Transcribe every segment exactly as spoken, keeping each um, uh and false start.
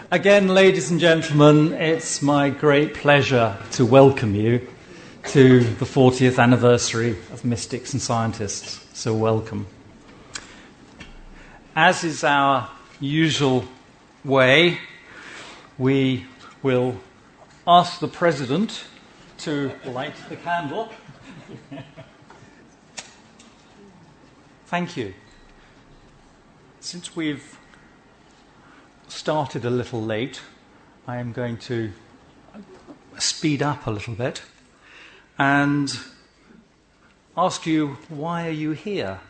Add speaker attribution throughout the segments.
Speaker 1: Again, ladies and gentlemen, it's my great pleasure to welcome you to the fortieth anniversary of Mystics and Scientists. So welcome. As is our usual way, we will ask the President to light the candle. Thank you. Since we've started a little late, I am going to speed up a little bit and ask you, why are you here?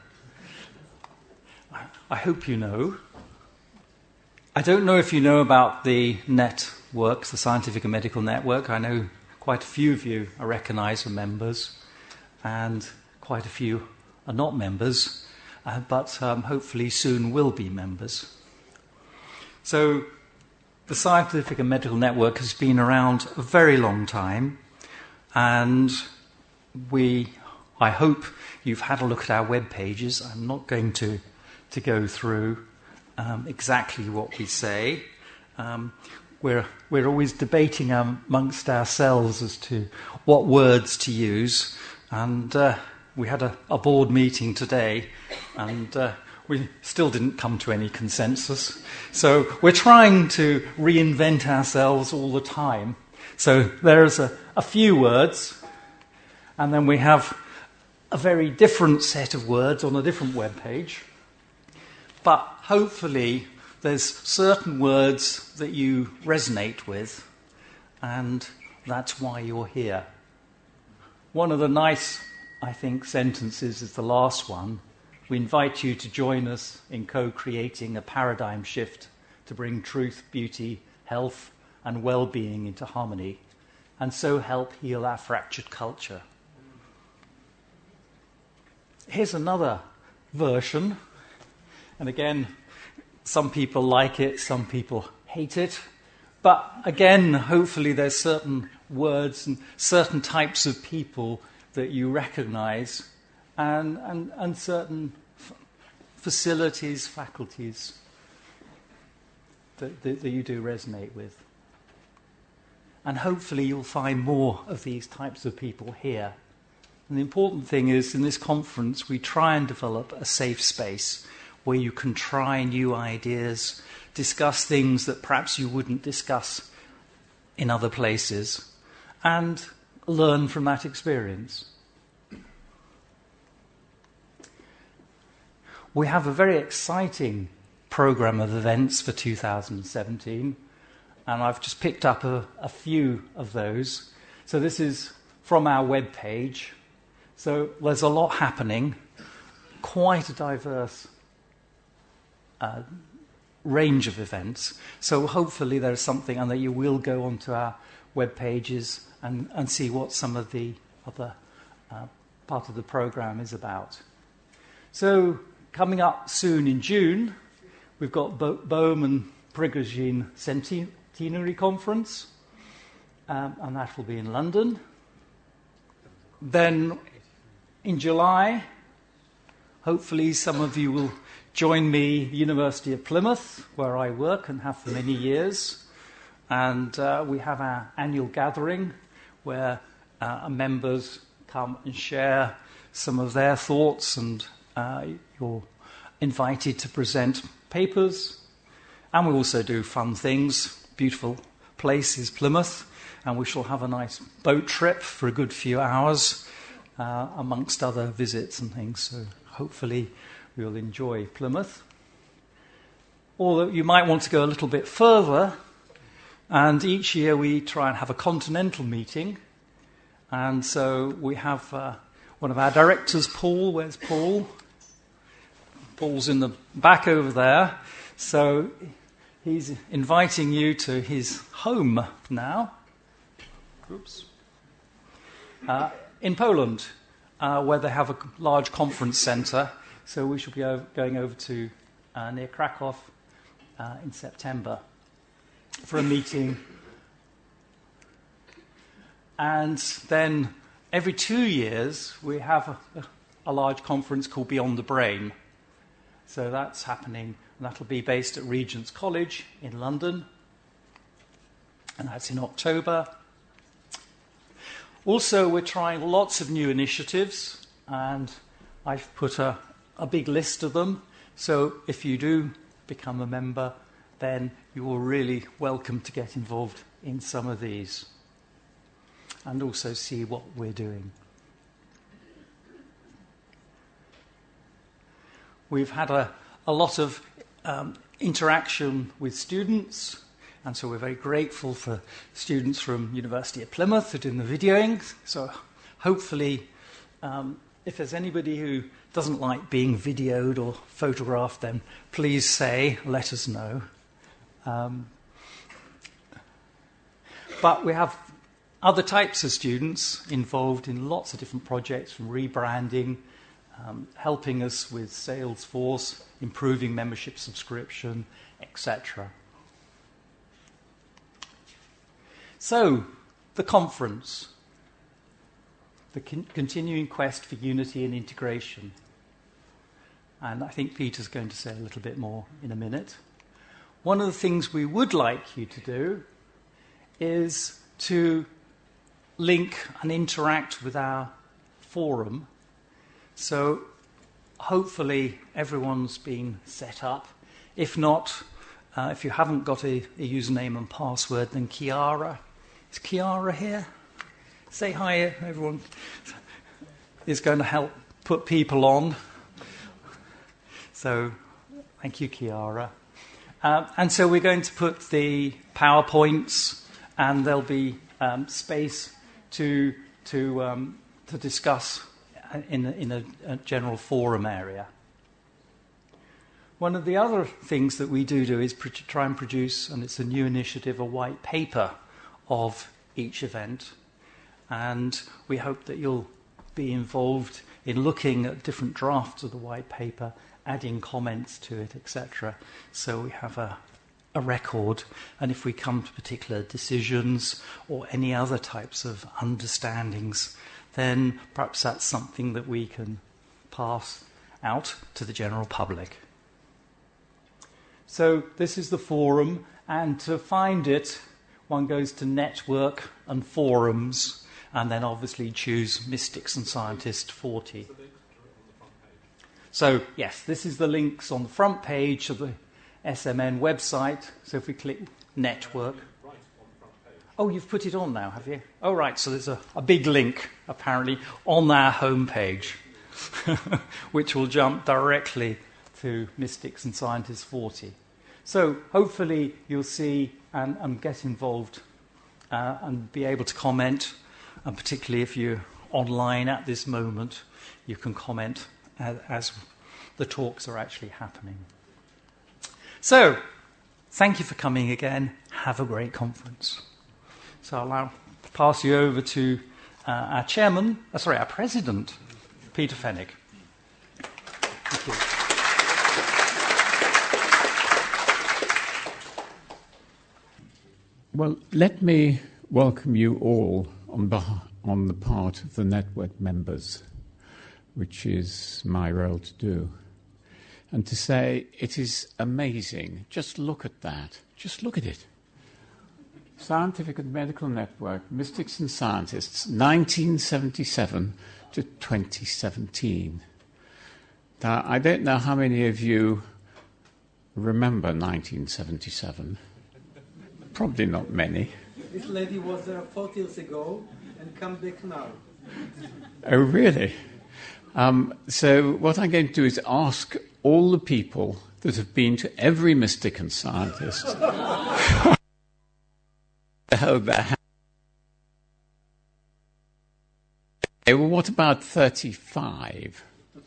Speaker 1: I hope you know. I don't know if you know about the network, the Scientific and Medical Network. I know quite a few of you I recognise are members, and quite a few are not members, uh, but um, hopefully soon will be members. So the Scientific and Medical Network has been around a very long time, and we, I hope you've had a look at our web pages. I'm not going to, to go through um, exactly what we say. Um, we're, we're always debating amongst ourselves as to what words to use, and uh, we had a, a board meeting today, and uh, we still didn't come to any consensus. So we're trying to reinvent ourselves all the time. So there's a, a few words, and then we have a very different set of words on a different web page. But hopefully there's certain words that you resonate with, and that's why you're here. One of the nice, I think, sentences is the last one. We invite you to join us in co-creating a paradigm shift to bring truth, beauty, health, and well-being into harmony, and so help heal our fractured culture. Here's another version, and again, some people like it, some people hate it, but again, hopefully there's certain words and certain types of people that you recognize, and, and, and certain f- facilities, faculties that, that, that you do resonate with. And hopefully you'll find more of these types of people here. And the important thing is, in this conference, we try and develop a safe space where you can try new ideas, discuss things that perhaps you wouldn't discuss in other places, and learn from that experience. We have a very exciting programme of events for two thousand seventeen, and I've just picked up a, a few of those. So this is from our web page. So there's a lot happening, quite a diverse uh, range of events. So hopefully there's something, and that you will go onto our web pages and, and see what some of the other uh, part of the programme is about. So coming up soon in June, we've got Bo- Bohm and Prigogine Centenary Conference, um, and that will be in London. Then in July, hopefully some of you will join me at the University of Plymouth, where I work and have for many years. And uh, we have our annual gathering where uh, our members come and share some of their thoughts, and uh, you're invited to present papers. And we also do fun things. Beautiful place is Plymouth, and we shall have a nice boat trip for a good few hours, uh, amongst other visits and things. So hopefully we'll enjoy Plymouth. Although you might want to go a little bit further, and each year we try and have a continental meeting. And so we have uh, one of our directors, Paul. Where's Paul? Paul's in the back over there. So he's inviting you to his home now. Oops. Uh, in Poland, uh, where they have a large conference centre. So we shall be over, going over to uh, near Krakow uh, in September for a meeting. And then every two years we have a, a large conference called Beyond the Brain. So that's happening, and that'll be based at Regent's College in London. and that's in October. Also, we're trying lots of new initiatives, and I've put a, a big list of them. So if you do become a member, then you are really welcome to get involved in some of these and also see what we're doing. We've had a, a lot of um, interaction with students, and so we're very grateful for students from University of Plymouth who did the videoing. So hopefully, um, if there's anybody who doesn't like being videoed or photographed, then please say, let us know. Um, but we have other types of students involved in lots of different projects, from rebranding, um, helping us with Salesforce, improving membership subscription, et cetera. So, the conference, the con- continuing quest for unity and integration. And I think Peter's going to say a little bit more in a minute. One of the things we would like you to do is to link and interact with our forum. So hopefully everyone's been set up. If not, uh, if you haven't got a, a username and password, then Chiara, is Chiara here? Say hi, everyone. Is going to help put people on. So thank you, Chiara. Uh, and so we're going to put the PowerPoints, and there'll be um, space to to um, to discuss in a, in a, a general forum area. One of the other things that we do do is pr- try and produce, and it's a new initiative, a white paper of each event, and we hope that you'll be involved in looking at different drafts of the white paper, adding comments to it, et cetera. So we have a, a record, and if we come to particular decisions or any other types of understandings, then perhaps that's something that we can pass out to the general public. So this is the forum, and to find it, one goes to Network and Forums, and then obviously choose Mystics and Scientists forty. So, yes, this is the links on the front page of the S M N website. So if we click Network. Oh, you've put it on now, have you? Oh, right, so there's a, a big link, apparently, on our homepage, which will jump directly to Mystics and Scientists forty. So hopefully you'll see and, and get involved uh, and be able to comment, and particularly if you're online at this moment, you can comment as, as the talks are actually happening. So, thank you for coming again. Have a great conference. So I'll now pass you over to uh, our chairman, uh, sorry, our president, Peter Fenwick. Thank you.
Speaker 2: Well, let me welcome you all on, beh- on the part of the network members, which is my role to do. And to say it is amazing. Just look at that. Just look at it. Scientific and Medical Network, Mystics and Scientists, nineteen seventy-seven to twenty seventeen. Now, I don't know how many of you remember nineteen seventy-seven. Probably not many.
Speaker 3: This lady was there forty years ago and come back now.
Speaker 2: Oh, really? Um, so what I'm going to do is ask all the people that have been to every mystic and scientist to hold their hand. Okay, well, what about thirty-five?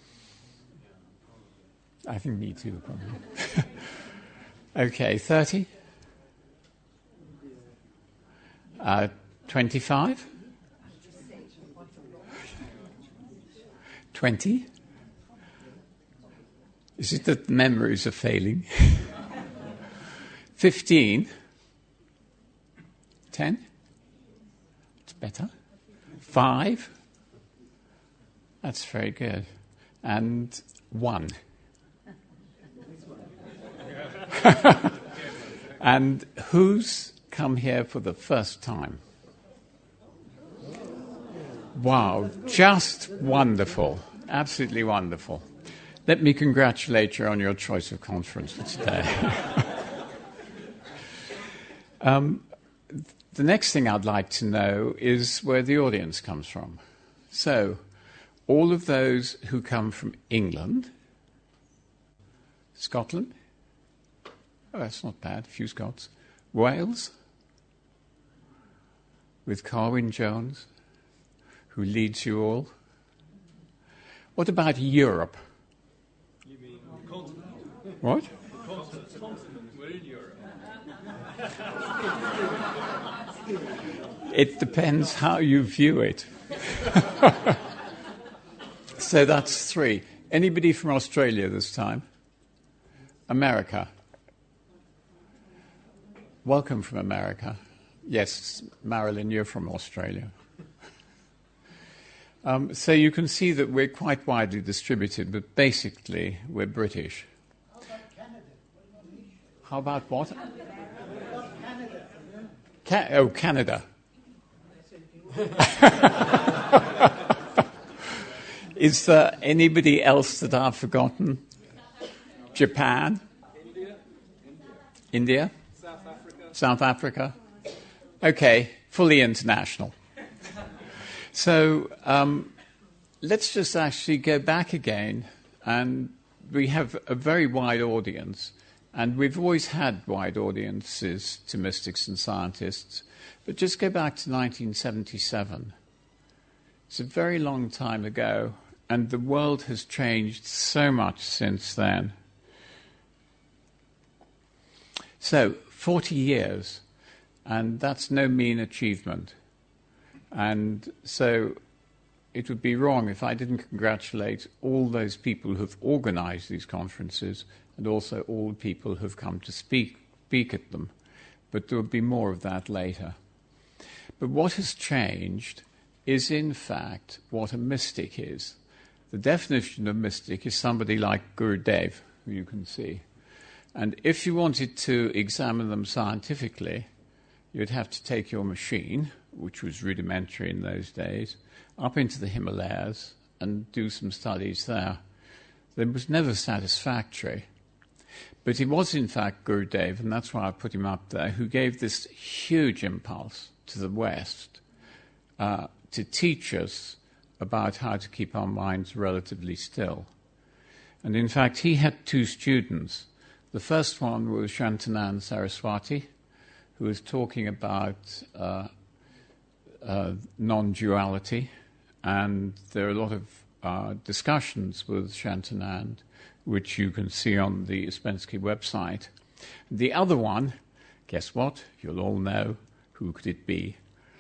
Speaker 2: I think me too, probably. Okay, thirty? Uh, twenty-five? twenty? Is it that memories are failing? fifteen? ten? It's better. five? That's very good. And one? And who's come here for the first time? Wow, just wonderful. Absolutely wonderful. Let me congratulate you on your choice of conference for today. um, the next thing I'd like to know is where the audience comes from. So, all of those who come from England, Scotland, oh, that's not bad, a few Scots, Wales, with Carwyn Jones, who leads you all. What about Europe?
Speaker 4: You mean the continent?
Speaker 2: What?
Speaker 4: The continent. continent. We're in Europe.
Speaker 2: It depends how you view it. So that's three. Anybody from Australia this time? America. Welcome from America. Yes, Marilyn, you're from Australia. Um, so you can see that we're quite widely distributed, but basically we're British. How about what? Ca- oh, Canada. Is there anybody else that I've forgotten? Japan?
Speaker 4: India?
Speaker 2: India?
Speaker 4: South Africa?
Speaker 2: South Africa? Okay, fully international. So um, let's just actually go back again, and we have a very wide audience, and we've always had wide audiences to mystics and scientists, but just go back to nineteen seventy-seven. It's a very long time ago, and the world has changed so much since then. So, forty years, and that's no mean achievement. And so it would be wrong if I didn't congratulate all those people who've organized these conferences and also all the people who've come to speak, speak at them. But there will be more of that later. But what has changed is, in fact, what a mystic is. The definition of mystic is somebody like Gurudev, who you can see. And if you wanted to examine them scientifically, you'd have to take your machine, which was rudimentary in those days, up into the Himalayas and do some studies there. It was never satisfactory. But it was, in fact, Gurudev, and that's why I put him up there, who gave this huge impulse to the West uh, to teach us about how to keep our minds relatively still. And in fact, he had two students. The first one was Shantanand Saraswati, who was talking about uh, uh, non-duality, and there are a lot of uh, discussions with Shantanand, which you can see on the Ouspensky website. The other one, guess what? You'll all know. Who could it be?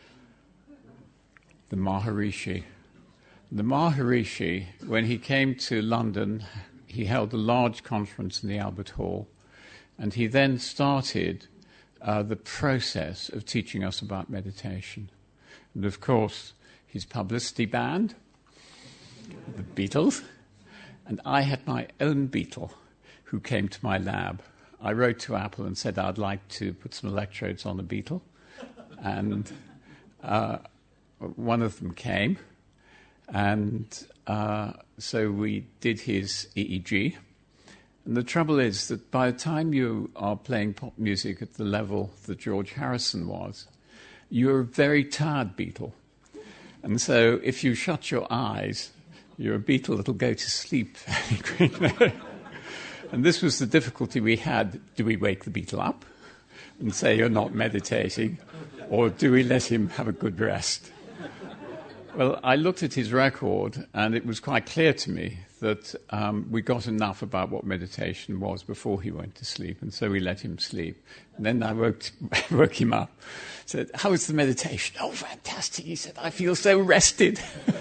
Speaker 2: The Maharishi. The Maharishi, when he came to London, he held a large conference in the Albert Hall, and he then started uh, the process of teaching us about meditation. And of course, his publicity band, the Beatles, and I had my own Beatle who came to my lab. I wrote to Apple and said I'd like to put some electrodes on the Beatle, and uh, one of them came, and uh, so we did his E E G. And the trouble is that by the time you are playing pop music at the level that George Harrison was, you're a very tired Beatle. And so if you shut your eyes, you're a Beatle that'll go to sleep very quickly. And this was the difficulty we had. Do we wake the Beatle up and say you're not meditating, or do we let him have a good rest? Well, I looked at his record, and it was quite clear to me that um, we got enough about what meditation was before he went to sleep, and so we let him sleep. And then I woke, woke him up, said, "How was the meditation?" "Oh, fantastic." He said, "I feel so rested."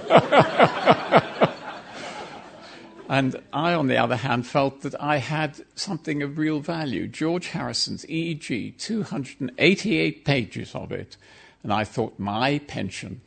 Speaker 2: And I, on the other hand, felt that I had something of real value. George Harrison's E E G, two hundred eighty-eight pages of it, and I thought, my pension.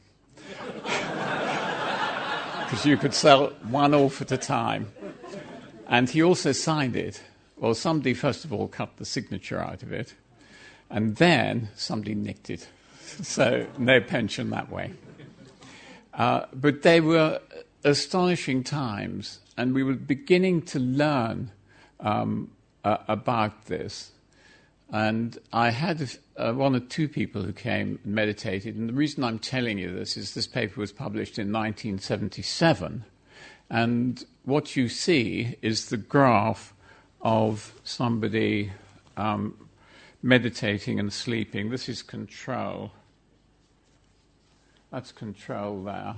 Speaker 2: Because you could sell one off at a time. And he also signed it. Well, somebody, first of all, cut the signature out of it. And then somebody nicked it. So no pension that way. Uh, but they were astonishing times, and we were beginning to learn um, uh, about this. And I had uh, one or two people who came and meditated. And the reason I'm telling you this is this paper was published in nineteen seventy-seven. And what you see is the graph of somebody um, meditating and sleeping. This is control. That's control there.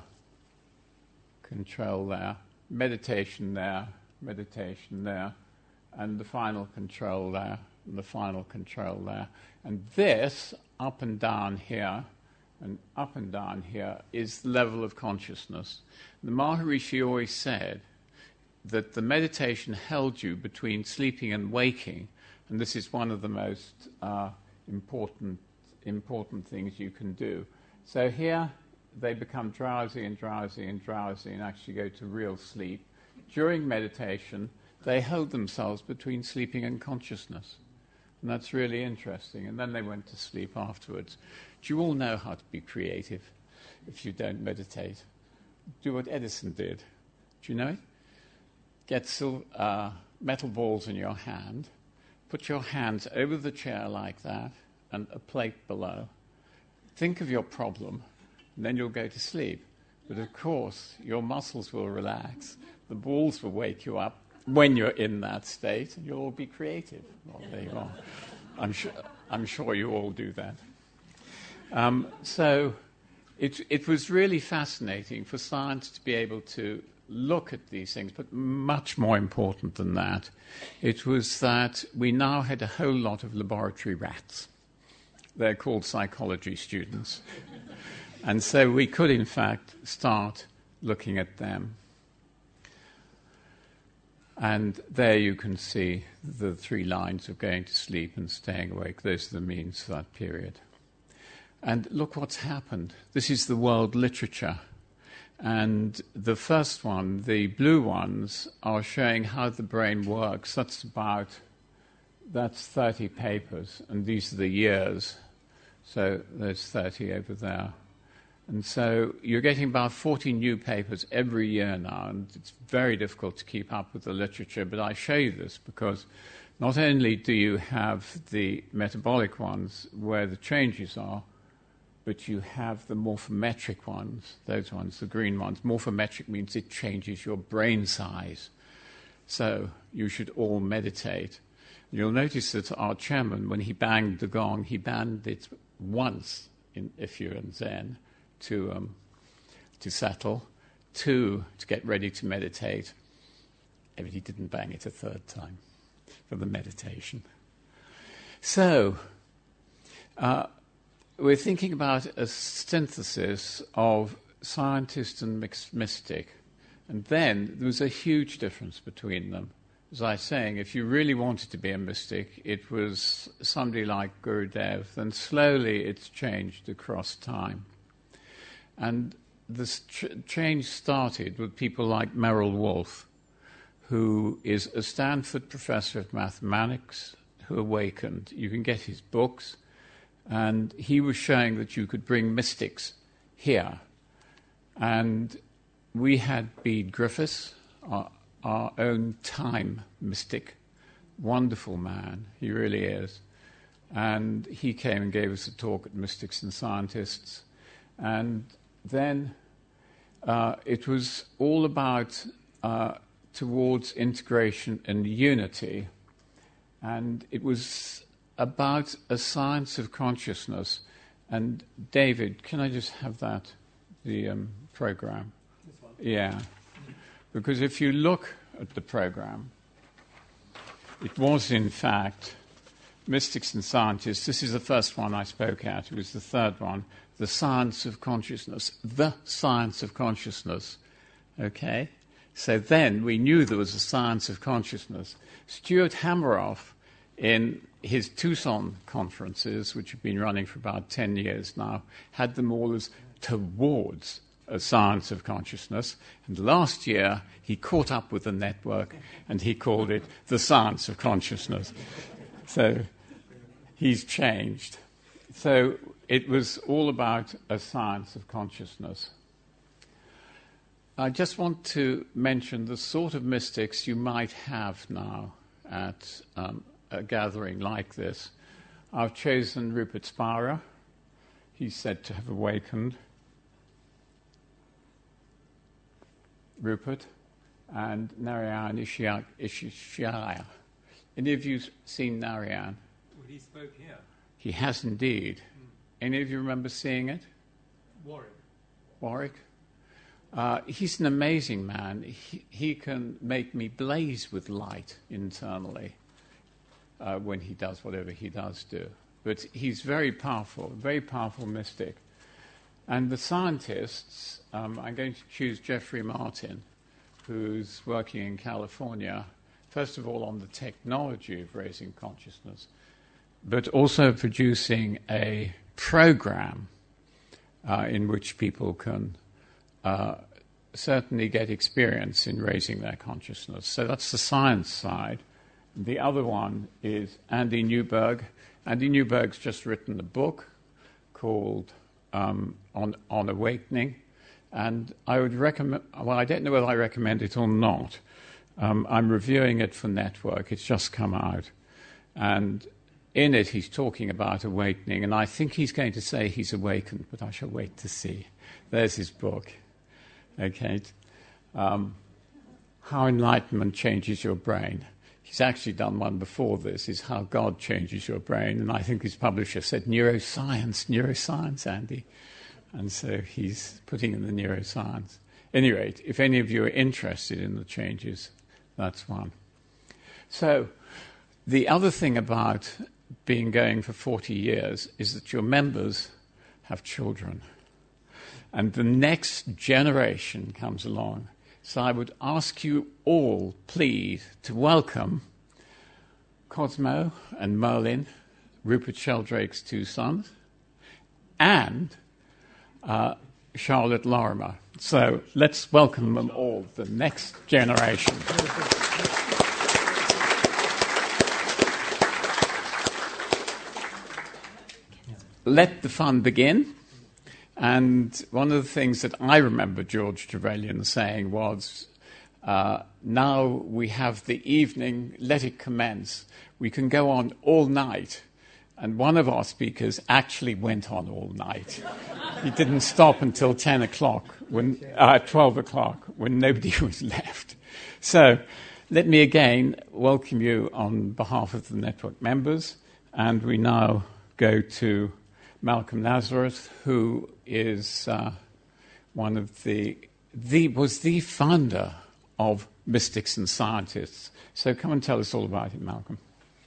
Speaker 2: Control there. Meditation there. Meditation there. And the final control there. And the final control there. And this, up and down here, and up and down here, is the level of consciousness. The Maharishi always said that the meditation held you between sleeping and waking, and this is one of the most uh, important, important things you can do. So here they become drowsy and drowsy and drowsy and actually go to real sleep. During meditation, they hold themselves between sleeping and consciousness. And that's really interesting. And then they went to sleep afterwards. Do you all know how to be creative if you don't meditate? Do what Edison did. Do you know it? Get sil- uh, metal balls in your hand, put your hands over the chair like that, and a plate below. Think of your problem, and then you'll go to sleep. But of course, your muscles will relax. The balls will wake you up when you're in that state, and you'll all be creative. Well, there you are. I'm sure, I'm sure you all do that. Um, so it, it was really fascinating for science to be able to look at these things, but much more important than that, it was that we now had a whole lot of laboratory rats. They're called psychology students. And so we could, in fact, start looking at them. And there you can see the three lines of going to sleep and staying awake. Those are the means for that period. And look what's happened. This is the world literature. And the first one, the blue ones, are showing how the brain works. That's about, that's thirty papers, and these are the years. So there's thirty over there. And so you're getting about forty new papers every year now, and it's very difficult to keep up with the literature. But I show you this because not only do you have the metabolic ones where the changes are, but you have the morphometric ones, those ones, the green ones. Morphometric means it changes your brain size. So you should all meditate. You'll notice that our chairman, when he banged the gong, he banged it once in if you're in Zen, to um, to settle, two, to get ready to meditate. But he didn't bang it a third time for the meditation. So uh, we're thinking about a synthesis of scientist and mixed mystic. And then there was a huge difference between them. As I was saying, if you really wanted to be a mystic, it was somebody like Gurudev. Then slowly it's changed across time. And this ch- change started with people like Merrill Wolfe, who is a Stanford professor of mathematics who awakened. You can get his books. And he was showing that you could bring mystics here. And we had Bede Griffiths, our, our own time mystic, wonderful man, he really is. And he came and gave us a talk at Mystics and Scientists. And then uh, it was all about uh, towards integration and unity. And it was about a science of consciousness. And David, can I just have that, the um, program?
Speaker 3: This one.
Speaker 2: Yeah. Because if you look at the program, it was in fact Mystics and Scientists. This is the first one I spoke at. It was the third one. The science of consciousness. The science of consciousness. Okay? So then we knew there was a science of consciousness. Stuart Hameroff, in his Tucson conferences, which have been running for about ten years now, had them all as towards a science of consciousness. And last year, he caught up with the network, and he called it the science of consciousness. So he he's changed. So it was all about a science of consciousness. I just want to mention the sort of mystics you might have now at um, a gathering like this. I've chosen Rupert Spira. He's said to have awakened. Rupert and Narayan Ishaya. Any of you seen Narayan?
Speaker 4: Well, he spoke here.
Speaker 2: He has indeed. Mm. Any of you remember seeing it?
Speaker 4: Warwick.
Speaker 2: Warwick? Uh, he's an amazing man. He, he can make me blaze with light internally uh, when he does whatever he does do. But he's very powerful, very powerful mystic. And the scientists, um, I'm going to choose Jeffrey Martin, who's working in California, first of all on the technology of raising consciousness, but also producing a program uh, in which people can uh, certainly get experience in raising their consciousness. So that's the science side. The other one is Andy Newberg. Andy Newberg's just written a book called um, on, on Awakening, and I would recommend, well, I don't know whether I recommend it or not. Um, I'm reviewing it for Network. It's just come out. And in it, he's talking about awakening, and I think he's going to say he's awakened, but I shall wait to see. There's his book. Okay. Um, How Enlightenment Changes Your Brain. He's actually done one before this, is How God Changes Your Brain, and I think his publisher said neuroscience, neuroscience, Andy. And so he's putting in the neuroscience. At any rate, if any of you are interested in the changes, that's one. So the other thing about being going for forty years is that your members have children. And the next generation comes along. So I would ask you all, please, to welcome Cosmo and Merlin, Rupert Sheldrake's two sons, and uh, Charlotte Lorimer. So let's welcome them all, the next generation. Let the fun begin. And one of the things that I remember George Trevelyan saying was, uh, now we have the evening, let it commence. We can go on all night. And one of our speakers actually went on all night. He didn't stop until ten o'clock, when, uh, twelve o'clock, when nobody was left. So let me again welcome you on behalf of the network members. And we now go to Malcolm Nazareth, who is uh, one of the, the, was the founder of Mystics and Scientists. So come and tell us all about it, Malcolm.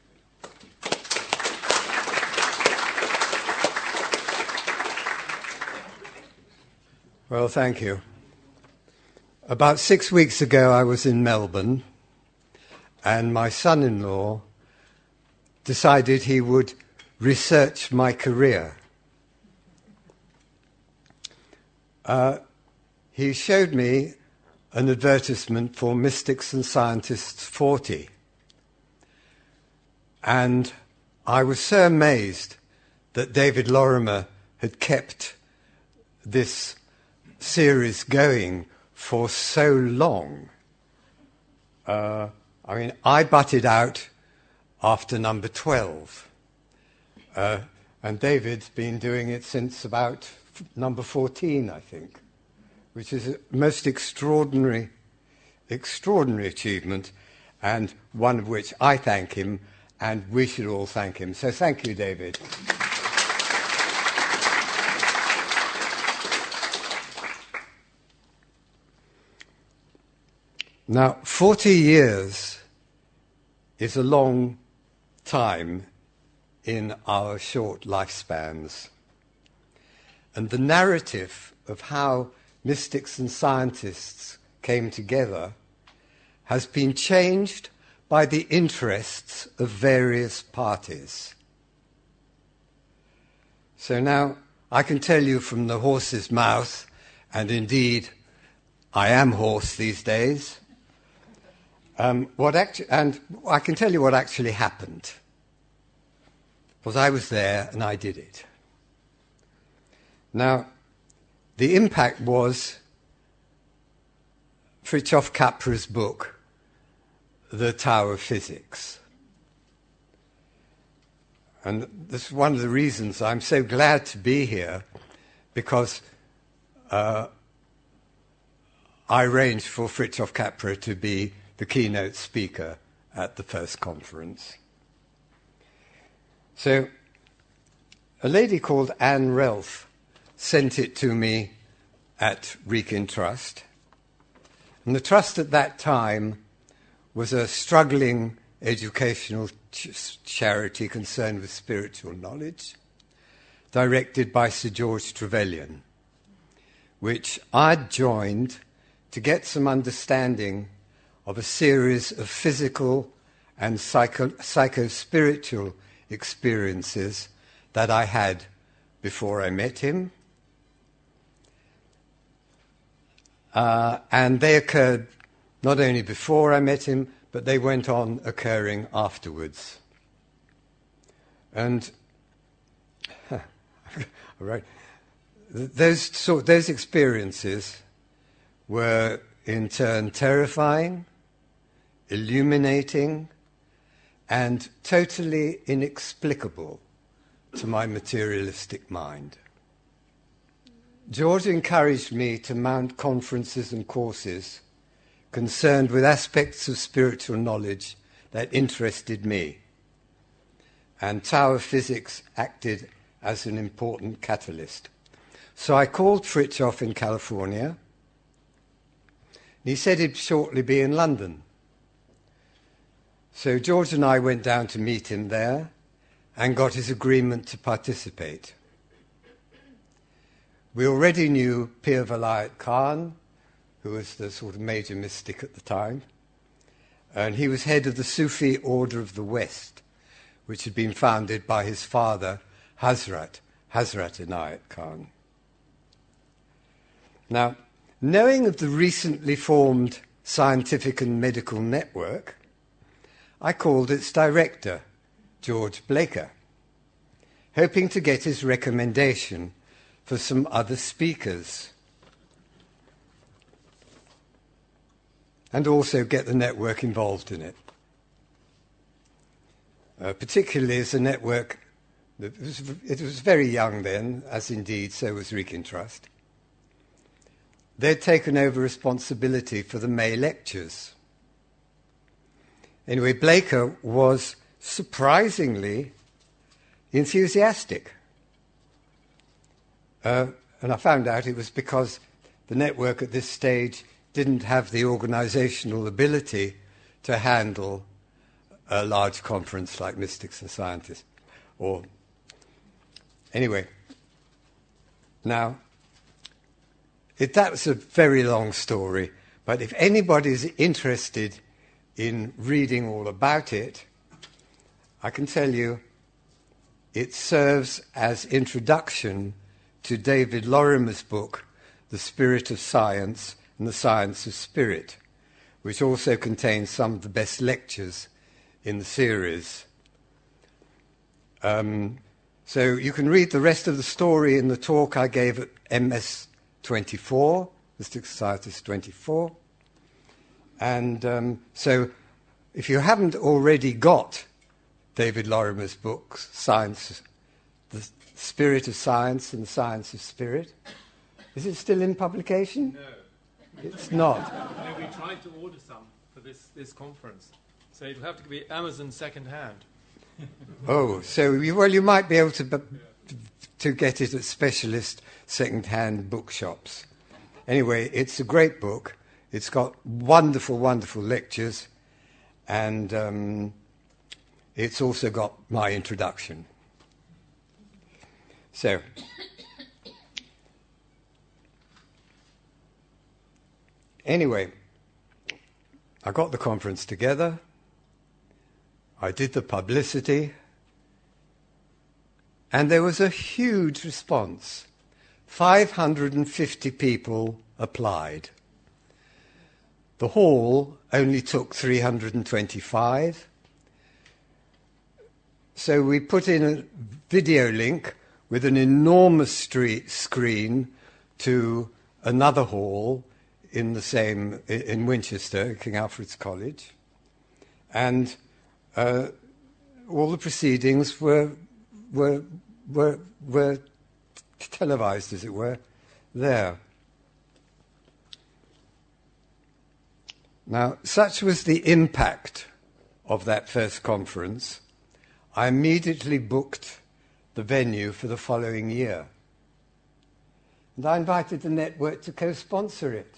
Speaker 5: Well, thank you. About six weeks ago, I was in Melbourne, and my son-in-law decided he would research my career. Uh, he showed me an advertisement for Mystics and Scientists forty. And I was so amazed that David Lorimer had kept this series going for so long. Uh, I mean, I butted out after number twelve. Uh, and David's been doing it since about f- number fourteen, I think, which is a most extraordinary, extraordinary achievement, and one of which I thank him, and we should all thank him. So thank you, David. Now, forty years is a long time in our short lifespans. And the narrative of how mystics and scientists came together has been changed by the interests of various parties. So now I can tell you from the horse's mouth, and indeed I am hoarse these days, um, what actu- and I can tell you what actually happened. was I was there and I did it. Now, the impact was Fritjof Capra's book, The Tao of Physics. And this is one of the reasons I'm so glad to be here, because uh, I arranged for Fritjof Capra to be the keynote speaker at the first conference. So, a lady called Anne Relf sent it to me at Wrekin Trust. And the Trust at that time was a struggling educational ch- charity concerned with spiritual knowledge, directed by Sir George Trevelyan, which I'd joined to get some understanding of a series of physical and psycho- psycho-spiritual experiences that I had before I met him. Uh, and they occurred not only before I met him, but they went on occurring afterwards. And all right, those sort, those experiences were in turn terrifying, illuminating, and totally inexplicable to my materialistic mind. George encouraged me to mount conferences and courses concerned with aspects of spiritual knowledge that interested me, and Tao of Physics acted as an important catalyst. So I called Fritjof in California, and he said he'd shortly be in London. So George and I went down to meet him there and got his agreement to participate. We already knew Pir Vilayat Khan, who was the sort of major mystic at the time, and he was head of the Sufi Order of the West, which had been founded by his father, Hazrat, Hazrat Inayat Khan. Now, knowing of the recently formed Scientific and Medical Network, I called its director, George Blaker, hoping to get his recommendation for some other speakers, and also get the network involved in it. Uh, particularly as a network, that was, it was very young then, as indeed so was Wrekin Trust. They'd taken over responsibility for the May lectures. Anyway, Blaker was surprisingly enthusiastic. Uh, and I found out it was because the network at this stage didn't have the organizational ability to handle a large conference like Mystics and Scientists. Or anyway, now, it, that's a very long story, but if anybody's interested in reading all about it, I can tell you it serves as introduction to David Lorimer's book, The Spirit of Science and the Science of Spirit, which also contains some of the best lectures in the series. Um, so you can read the rest of the story in the talk I gave at M S twenty-four, Mystic Societies twenty-four. And um, so if you haven't already got David Lorimer's books, Science, The Spirit of Science and the Science of Spirit, is it still in publication?
Speaker 4: No.
Speaker 5: It's not.
Speaker 4: No, we tried to order some for this, this conference. So it'll have to be Amazon second-hand.
Speaker 5: Oh, so you, well, you might be able to to get it at specialist second-hand bookshops. Anyway, it's a great book. It's got wonderful, wonderful lectures, and um, it's also got my introduction. So, anyway, I got the conference together. I did the publicity, and there was a huge response. five hundred fifty people applied. The hall only took three hundred twenty-five. so we put in a video link with an enormous street screen to another hall in the same, in Winchester, King Alfred's College. And uh, all the proceedings were, were, were, were televised, as it were, there. Now, such was the impact of that first conference, I immediately booked the venue for the following year. And I invited the network to co-sponsor it.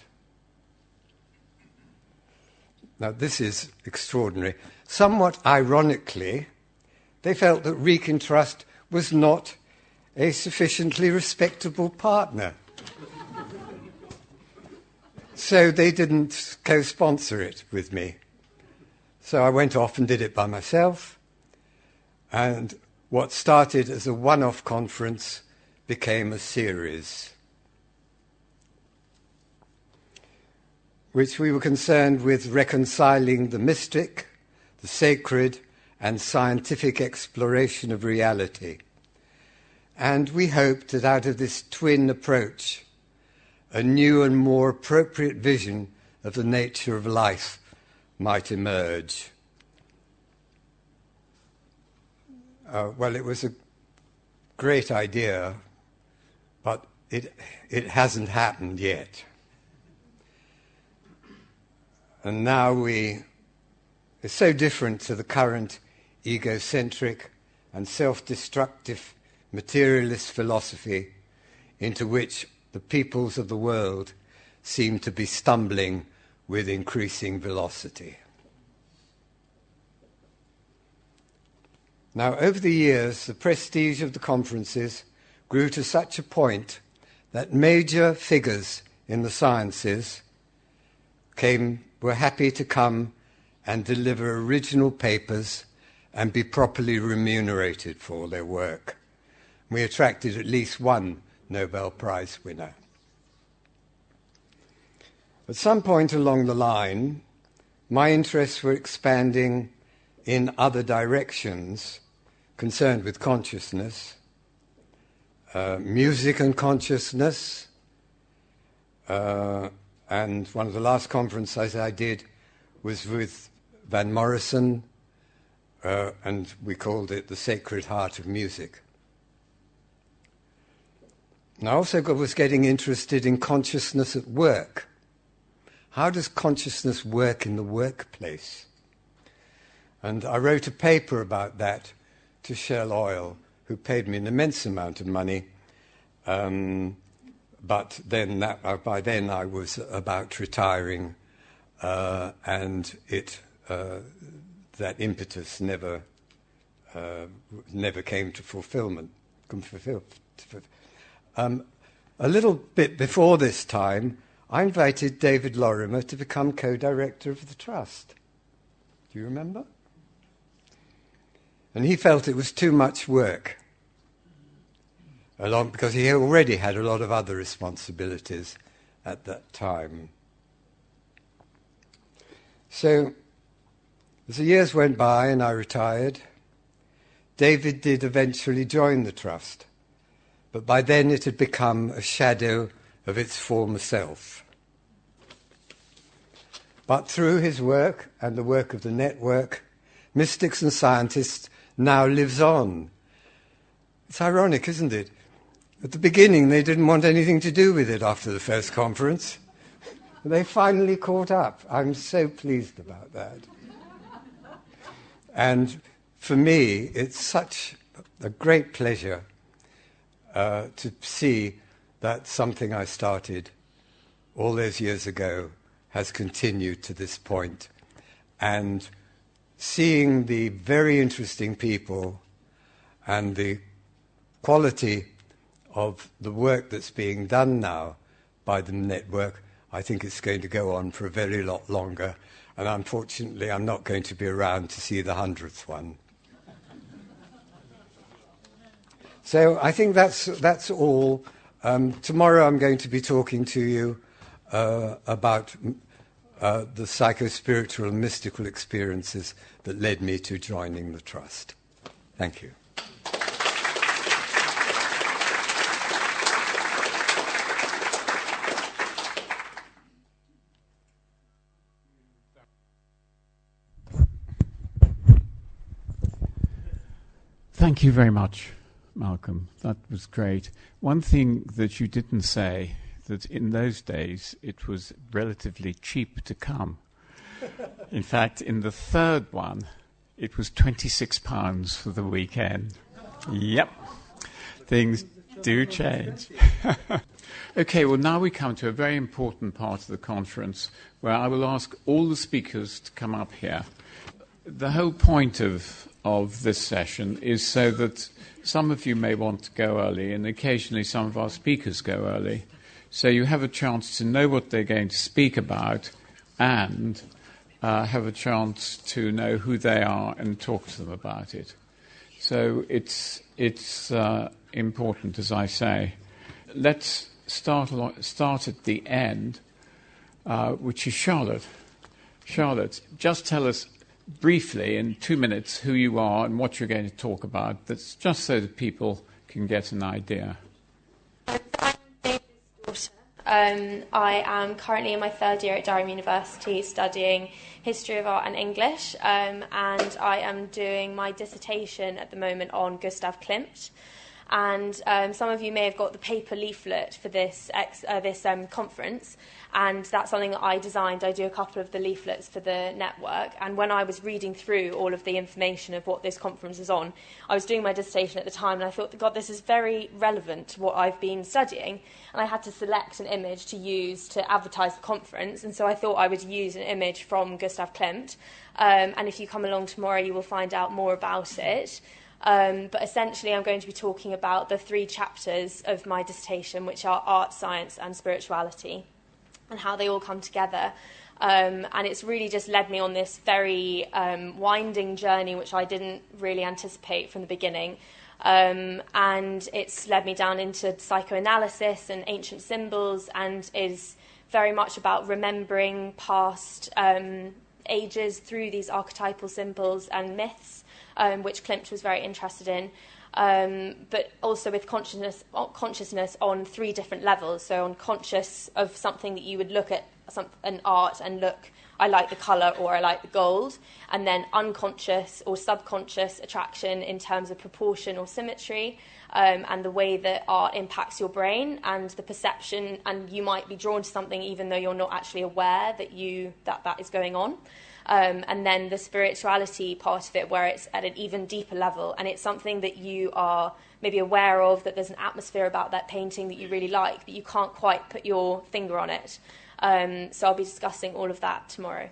Speaker 5: Now, this is extraordinary. Somewhat ironically, they felt that Wrekin Trust was not a sufficiently respectable partner. So they didn't co-sponsor it with me. So I went off and did it by myself. And what started as a one-off conference became a series, which we were concerned with reconciling the mystic, the sacred, and scientific exploration of reality. And we hoped that out of this twin approach, a new and more appropriate vision of the nature of life might emerge. Uh, well, it was a great idea, but it, it hasn't happened yet. And now we, it's so different to the current egocentric and self-destructive materialist philosophy into which the peoples of the world seem to be stumbling with increasing velocity. Now, over the years, the prestige of the conferences grew to such a point that major figures in the sciences came, were happy to come and deliver original papers and be properly remunerated for their work. We attracted at least one Nobel Prize winner. At some point along the line, my interests were expanding in other directions concerned with consciousness, uh, music and consciousness, uh, and one of the last conferences I did was with Van Morrison, uh, and we called it The Sacred Heart of Music. And I also was getting interested in consciousness at work. How does consciousness work in the workplace? And I wrote a paper about that to Shell Oil, who paid me an immense amount of money. Um, but then that, uh, by then I was about retiring, uh, and it uh, that impetus never uh, never came to fulfillment. Fulfill, um, a little bit before this time, I invited David Lorimer to become co-director of the Trust. Do you remember? And he felt it was too much work, along, because he already had a lot of other responsibilities at that time. So, as the years went by and I retired, David did eventually join the Trust, but by then it had become a shadow of its former self. But through his work and the work of the network, Mystics and Scientists now lives on. It's ironic, isn't it? At the beginning, they didn't want anything to do with it after the first conference. They finally caught up. I'm so pleased about that. And for me, it's such a great pleasure uh, to see that something I started all those years ago has continued to this point. And seeing the very interesting people and the quality of the work that's being done now by the network, I think it's going to go on for a very lot longer. And unfortunately, I'm not going to be around to see the hundredth one. So I think that's, that's all. Um, tomorrow I'm going to be talking to you uh, about uh, the psycho-spiritual and mystical experiences that led me to joining the Trust. Thank you. Thank you.
Speaker 2: Thank you very much, Malcolm. That was great. One thing that you didn't say, that in those days it was relatively cheap to come. In fact, in the third one, it was twenty-six pounds for the weekend. Yep. Things do change. Okay, well, now we come to a very important part of the conference where I will ask all the speakers to come up here. The whole point of of this session is so that some of you may want to go early, and occasionally some of our speakers go early. So you have a chance to know what they're going to speak about and uh, have a chance to know who they are and talk to them about it. So it's it's uh, important, as I say. Let's start, start at the end, uh, which is Charlotte. Charlotte, just tell us briefly, in two minutes, who you are and what you're going to talk about. That's just so that people can get an idea.
Speaker 6: I'm David's daughter. Um, I am currently in my third year at Durham University studying history of art and English, um, and I am doing my dissertation at the moment on Gustav Klimt. And um, some of you may have got the paper leaflet for this ex- uh, this um, conference, and that's something that I designed. I do a couple of the leaflets for the network, and when I was reading through all of the information of what this conference is on, I was doing my dissertation at the time, and I thought, God, this is very relevant to what I've been studying, and I had to select an image to use to advertise the conference, and so I thought I would use an image from Gustav Klimt, um, and if you come along tomorrow, you will find out more about it. Um, but essentially, I'm going to be talking about the three chapters of my dissertation, which are art, science, and spirituality, and how they all come together. Um, and it's really just led me on this very um, winding journey, which I didn't really anticipate from the beginning. Um, and it's led me down into psychoanalysis and ancient symbols, and is very much about remembering past um, ages through these archetypal symbols and myths. Um, which Klimt was very interested in, um, but also with consciousness consciousness on three different levels. So on conscious of something that you would look at some, an art and look, I like the colour or I like the gold, and then unconscious or subconscious attraction in terms of proportion or symmetry, um, and the way that art impacts your brain and the perception, and you might be drawn to something even though you're not actually aware that you that that is going on. Um, and then the spirituality part of it, where it's at an even deeper level, and it's something that you are maybe aware of, that there's an atmosphere about that painting that you really like, but you can't quite put your finger on it. Um, so I'll be discussing all of that tomorrow.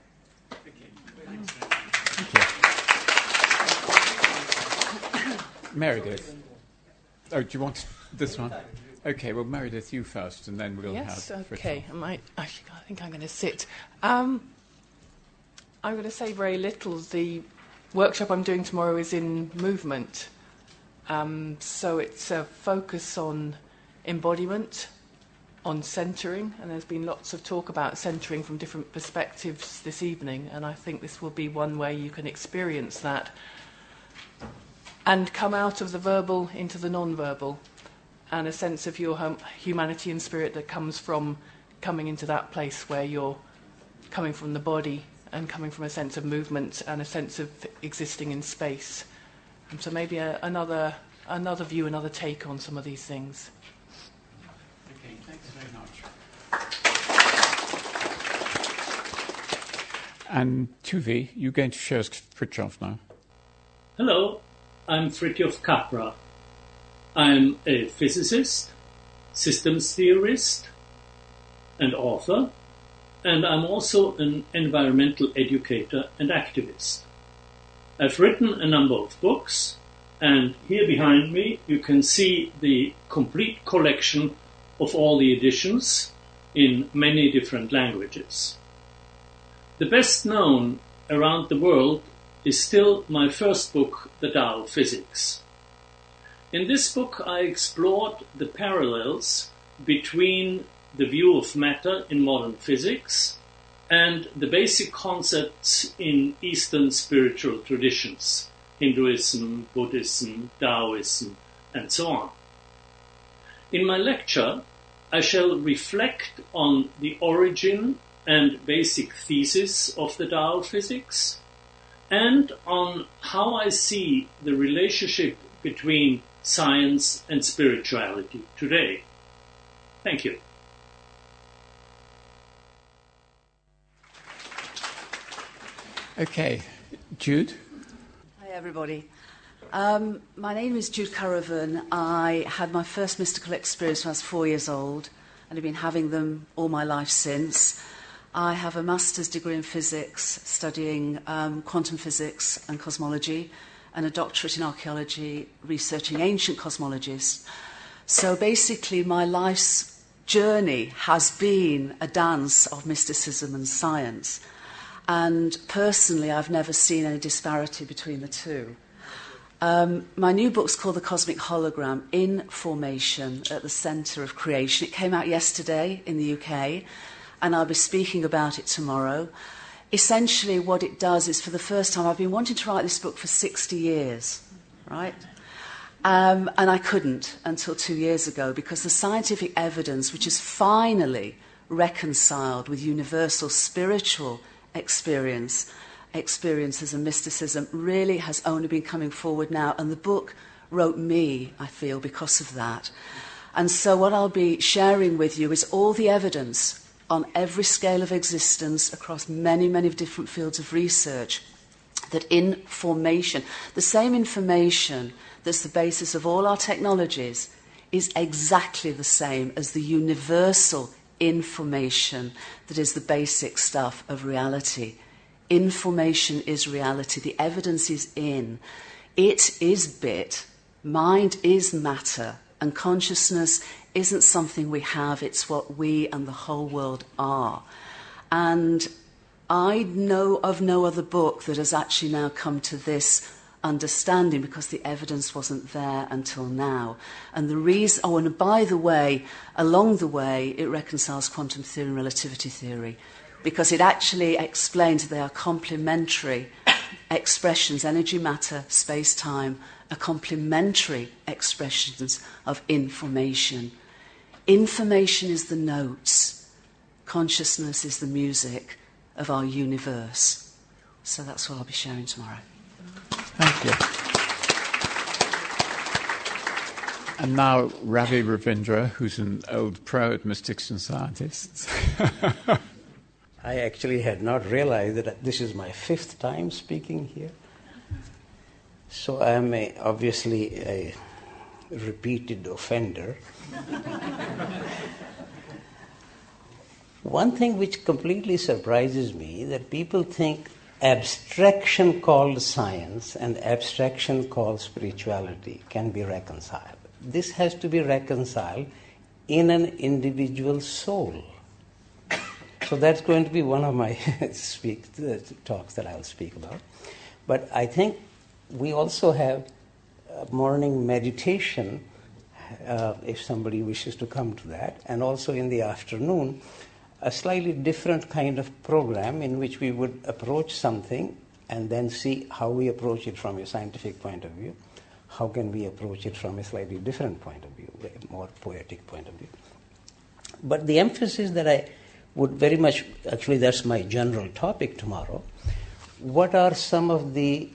Speaker 2: Meredith. Oh, do you want this one? Okay, well, Meredith, you first, and then we'll
Speaker 7: yes,
Speaker 2: have...
Speaker 7: Yes, okay. I might, actually, I think I'm going to sit. Um, I'm going to say very little. The workshop I'm doing tomorrow is in movement. Um, so it's a focus on embodiment, on centering, and there's been lots of talk about centering from different perspectives this evening, and I think this will be one way you can experience that and come out of the verbal into the non-verbal, and a sense of your hum- humanity and spirit that comes from coming into that place where you're coming from the body and coming from a sense of movement and a sense of existing in space. And so maybe a, another another view, another take on some of these things.
Speaker 2: Okay, thanks very much. And Tuvi, you're going to show us Fritjof now.
Speaker 8: Hello, I'm Fritjof Capra. I'm a physicist, systems theorist, and author, and I'm also an environmental educator and activist. I've written a number of books, and here behind me you can see the complete collection of all the editions in many different languages. The best known around the world is still my first book, The Tao of Physics. In this book I explored the parallels between the view of matter in modern physics and the basic concepts in Eastern spiritual traditions, Hinduism, Buddhism, Taoism, and so on. In my lecture, I shall reflect on the origin and basic thesis of the Tao of physics, and on how I see the relationship between science and spirituality today. Thank you.
Speaker 2: Okay, Jude.
Speaker 9: Hi, everybody. Um, my name is Jude Caravan. I had my first mystical experience when I was four years old, and I've been having them all my life since. I have a master's degree in physics, studying um, quantum physics and cosmology, and a doctorate in archaeology, researching ancient cosmologies. So basically, my life's journey has been a dance of mysticism and science. And personally, I've never seen any disparity between the two. Um, my new book's called The Cosmic Hologram, In Formation at the Centre of Creation. It came out yesterday in the U K, and I'll be speaking about it tomorrow. Essentially, what it does is, for the first time, I've been wanting to write this book for sixty years, right? Um, and I couldn't until two years ago, because the scientific evidence, which is finally reconciled with universal spiritual experience, experiences and mysticism, really has only been coming forward now. And the book wrote me, I feel, because of that. And so what I'll be sharing with you is all the evidence on every scale of existence across many, many different fields of research that information, the same information that's the basis of all our technologies, is exactly the same as the universal information that is the basic stuff of reality. Information is reality. The evidence is in. It is bit. Mind is matter. And consciousness isn't something we have. It's what we and the whole world are. And I know of no other book that has actually now come to this understanding, because the evidence wasn't there until now. And the reason, oh, and by the way, along the way, it reconciles quantum theory and relativity theory, because it actually explains they are complementary expressions. Energy, matter, space-time are complementary expressions of information. Information is the notes. Consciousness is the music of our universe. So that's what I'll be sharing tomorrow.
Speaker 2: Thank you. And now Ravi Ravindra, who's an old pro at Mystics and Scientists.
Speaker 10: I actually had not realized that this is my fifth time speaking here. So I'm a, obviously a repeated offender. One thing which completely surprises me, that people think abstraction called science and abstraction called spirituality can be reconciled. This has to be reconciled in an individual soul. So that's going to be one of my speak, uh, talks that I'll speak about. But I think we also have a morning meditation, uh, if somebody wishes to come to that, and also in the afternoon, a slightly different kind of program in which we would approach something and then see how we approach it from a scientific point of view. How can we approach it from a slightly different point of view, a more poetic point of view. But the emphasis that I would very much, actually that's my general topic tomorrow, what are some of the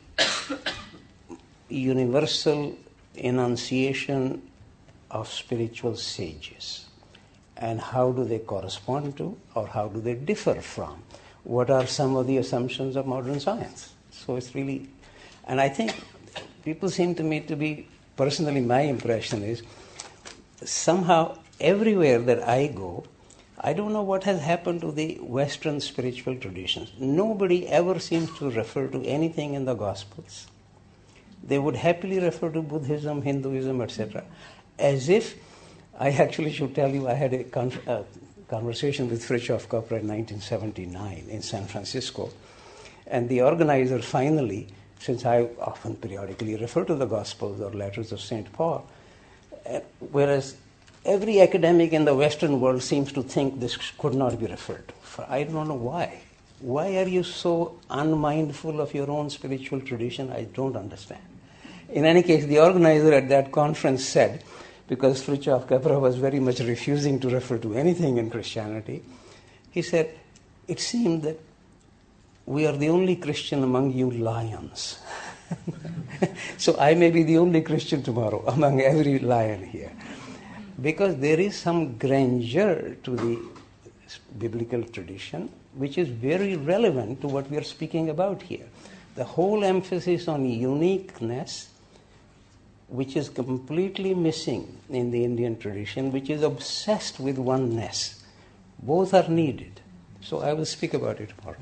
Speaker 10: universal enunciation of spiritual sages? And how do they correspond to, or how do they differ from, what are some of the assumptions of modern science? So it's really, and I think people seem to me to be, personally my impression is, somehow everywhere that I go, I don't know what has happened to the Western spiritual traditions. Nobody ever seems to refer to anything in the Gospels. They would happily refer to Buddhism, Hinduism, et cetera, as if, I actually should tell you, I had a con- uh, conversation with Fritjof Capra in nineteen seventy-nine in San Francisco. And the organizer finally, since I often periodically refer to the Gospels or letters of Saint Paul, uh, whereas every academic in the Western world seems to think this could not be referred to. For I don't know why. Why are you so unmindful of your own spiritual tradition? I don't understand. In any case, the organizer at that conference said, because Fritjof Capra was very much refusing to refer to anything in Christianity, he said, it seemed that we are the only Christian among you lions. So I may be the only Christian tomorrow among every lion here. Because there is some grandeur to the biblical tradition which is very relevant to what we are speaking about here. The whole emphasis on uniqueness, which is completely missing in the Indian tradition, which is obsessed with oneness. Both are needed. So I will speak about it tomorrow.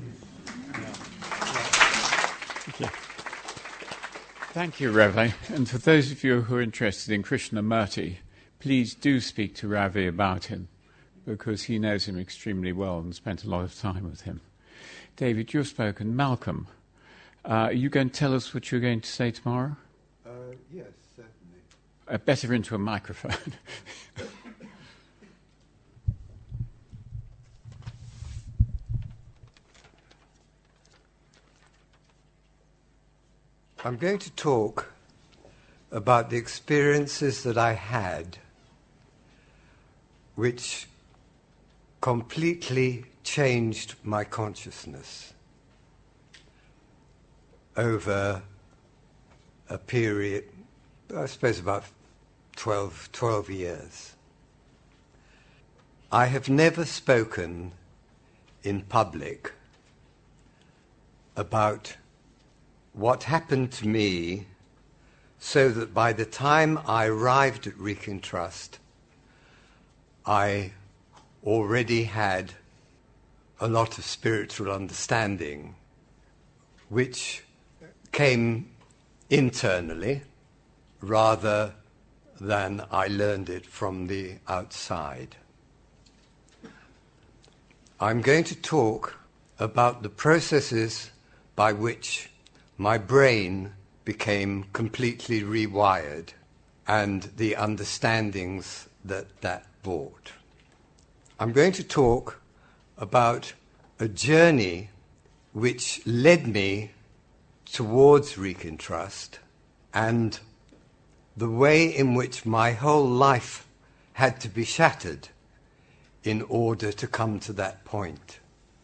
Speaker 2: Thank you. Thank you, Ravi. And for those of you who are interested in Krishnamurti, please do speak to Ravi about him, because he knows him extremely well and spent a lot of time with him. David, you've spoken. Malcolm, uh, are you going to tell us what you're going to say tomorrow?
Speaker 5: Uh, yes, certainly.
Speaker 2: Uh, better into a microphone.
Speaker 5: I'm going to talk about the experiences that I had which completely changed my consciousness over a period, I suppose about twelve, twelve years. I have never spoken in public about what happened to me, so that by the time I arrived at Wrekin Trust, I already had a lot of spiritual understanding, which came internally rather than I learned it from the outside. I'm going to talk about the processes by which my brain became completely rewired and the understandings that that brought. I'm going to talk about a journey which led me towards Wrekin Trust and the way in which my whole life had to be shattered in order to come to that point.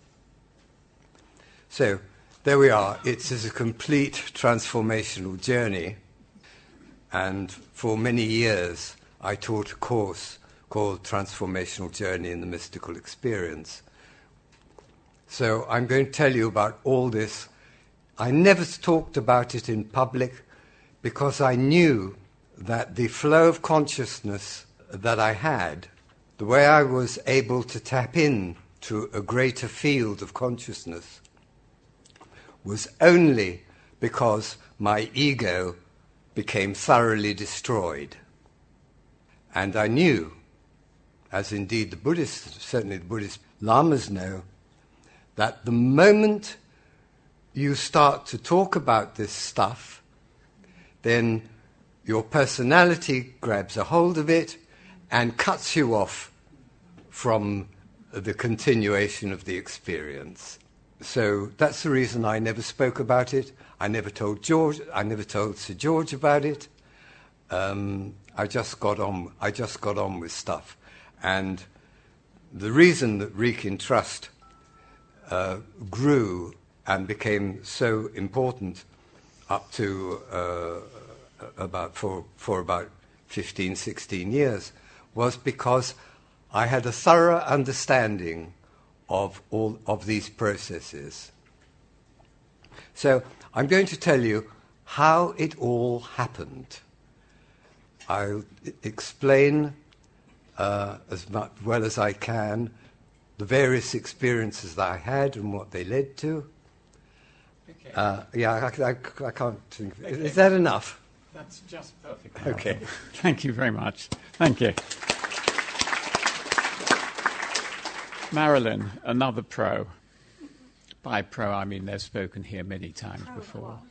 Speaker 5: So, there we are. It's a complete transformational journey. And for many years, I taught a course called Transformational Journey in the Mystical Experience. So I'm going to tell you about all this. I never talked about it in public because I knew that the flow of consciousness that I had, the way I was able to tap in to a greater field of consciousness, was only because my ego became thoroughly destroyed. And I knew, as indeed the Buddhists, certainly the Buddhist lamas know, that the moment you start to talk about this stuff, then your personality grabs a hold of it and cuts you off from the continuation of the experience. So that's the reason I never spoke about it. I never told George. I never told Sir George about it. Um, I just got on. I just got on with stuff, and the reason that Wrekin Trust uh, grew and became so important up to uh, about for for about fifteen, sixteen years was because I had a thorough understanding of all of these processes. So I'm going to tell you how it all happened. I'll explain uh, as much well as I can the various experiences that I had and what they led to.
Speaker 2: Okay.
Speaker 5: Uh, yeah, I, I, I can't think. Okay. Is that enough?
Speaker 2: That's just perfect.
Speaker 5: Okay.
Speaker 2: Thank you very much. Thank you. Marilyn, another pro. By pro, I mean they've spoken here many times pro before.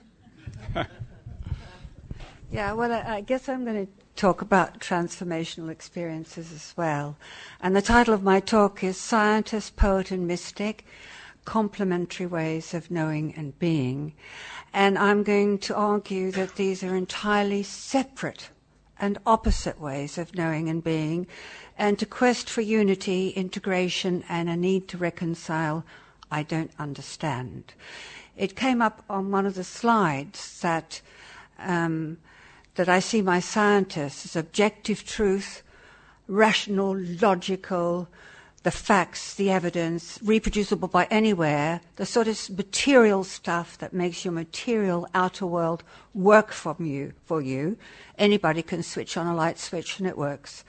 Speaker 11: Yeah, well, I, I guess I'm going to talk about transformational experiences as well. And the title of my talk is Scientist, Poet and Mystic, complementary ways of knowing and being. And I'm going to argue that these are entirely separate and opposite ways of knowing and being, and to quest for unity, integration, and a need to reconcile, I don't understand. It came up on one of the slides that um, that I see my scientists as objective truth, rational, logical, the facts, the evidence, reproducible by anywhere, the sort of material stuff that makes your material outer world work from you, for you. Anybody can switch on a light switch and it works.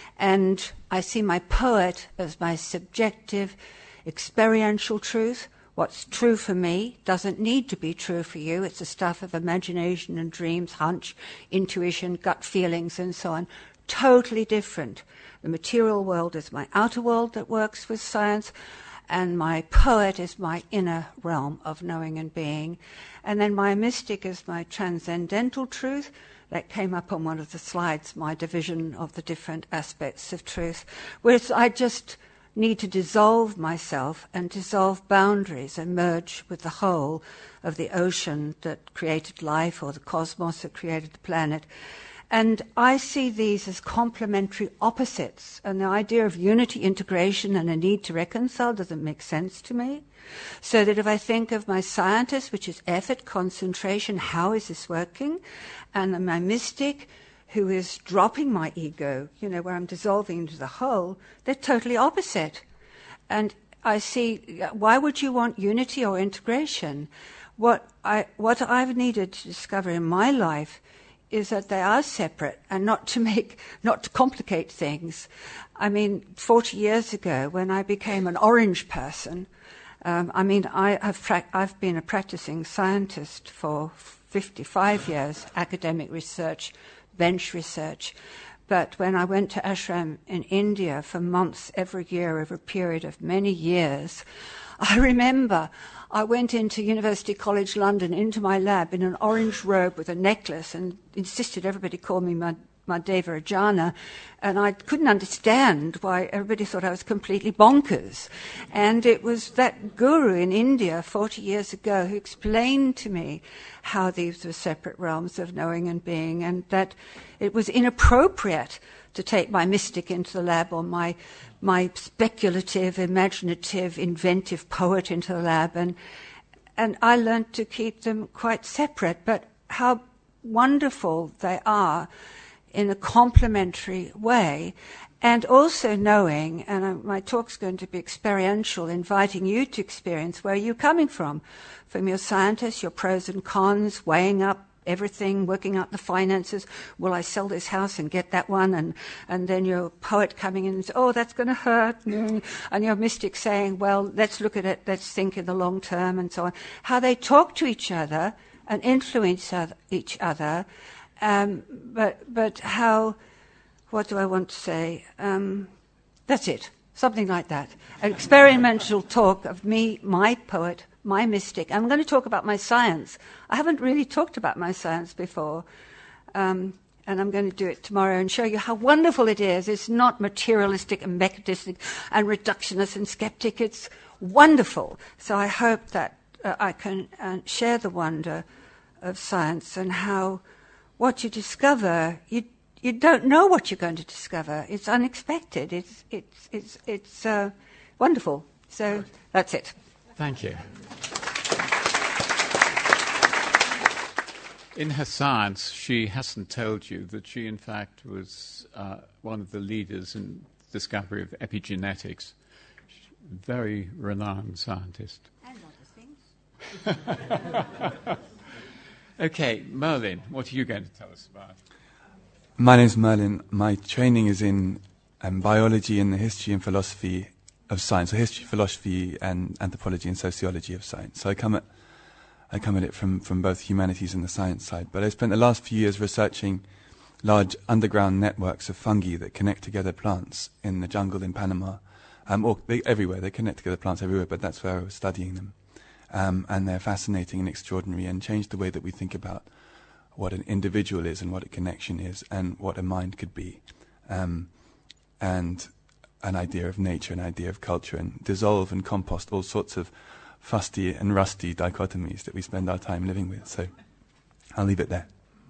Speaker 11: And I see my poet as my subjective, experiential truth. What's true for me doesn't need to be true for you. It's the stuff of imagination and dreams, hunch, intuition, gut feelings, and so on. Totally different. The material world is my outer world that works with science, and my poet is my inner realm of knowing and being. And then my mystic is my transcendental truth. That came up on one of the slides, my division of the different aspects of truth, whereas I just need to dissolve myself and dissolve boundaries and merge with the whole of the ocean that created life, or the cosmos that created the planet. And I see these as complementary opposites, and the idea of unity, integration, and a need to reconcile doesn't make sense to me. So that if I think of my scientist, which is effort, concentration, how is this working, and my mystic, who is dropping my ego, you know, where I'm dissolving into the whole, they're totally opposite. And I see, why would you want unity or integration? What I what I've needed to discover in my life is that they are separate, and not to make, not to complicate things. I mean, forty years ago, when I became an orange person, um, I mean, I have pra- I've been a practicing scientist for fifty-five years, academic research, bench research. But when I went to ashram in India for months every year over a period of many years, I remember I went into University College London, into my lab in an orange robe with a necklace, and insisted everybody call me my Madheva Ajana, and I couldn't understand why everybody thought I was completely bonkers. And it was that guru in India forty years ago who explained to me how these were separate realms of knowing and being, and that it was inappropriate to take my mystic into the lab, or my my speculative, imaginative, inventive poet into the lab, and and I learned to keep them quite separate, but how wonderful they are in a complementary way, and also knowing, and uh, my talk's going to be experiential, inviting you to experience where you're coming from, from your scientists, your pros and cons, weighing up everything, working out the finances. Will I sell this house and get that one? And and then your poet coming in and say, oh, that's going to hurt. And your mystic saying, well, let's look at it, let's think in the long term, and so on. How they talk to each other and influence each other. Um, but but how, what do I want to say? Um, that's it, something like that. An experimental talk of me, my poet, my mystic. I'm going to talk about my science. I haven't really talked about my science before, um, and I'm going to do it tomorrow and show you how wonderful it is. It's not materialistic and mechanistic and reductionist and skeptic. It's wonderful. So I hope that uh, I can uh, share the wonder of science, and how what you discover, you you don't know what you're going to discover. It's unexpected. It's it's it's it's uh, wonderful. So that's it.
Speaker 2: Thank you. In her science, she hasn't told you that she, in fact, was uh, one of the leaders in the discovery of epigenetics. Very renowned scientist.
Speaker 11: And other things.
Speaker 2: Okay, Merlin, what are you going to tell us about?
Speaker 12: My name is Merlin. My training is in um, biology and the history and philosophy of science, so history, philosophy, and anthropology and sociology of science. So I come at I come at it from, from both humanities and the science side. But I spent the last few years researching large underground networks of fungi that connect together plants in the jungle in Panama, um, or they, everywhere. They connect together plants everywhere, but that's where I was studying them. Um, and they're fascinating and extraordinary, and change the way that we think about what an individual is and what a connection is and what a mind could be, um, and an idea of nature, an idea of culture, and dissolve and compost all sorts of fusty and rusty dichotomies that we spend our time living with. So I'll leave it there.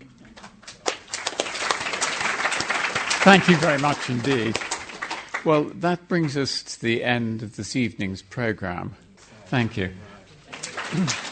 Speaker 2: Thank you very much indeed. Well, that brings us to the end of this evening's programme. Thank you.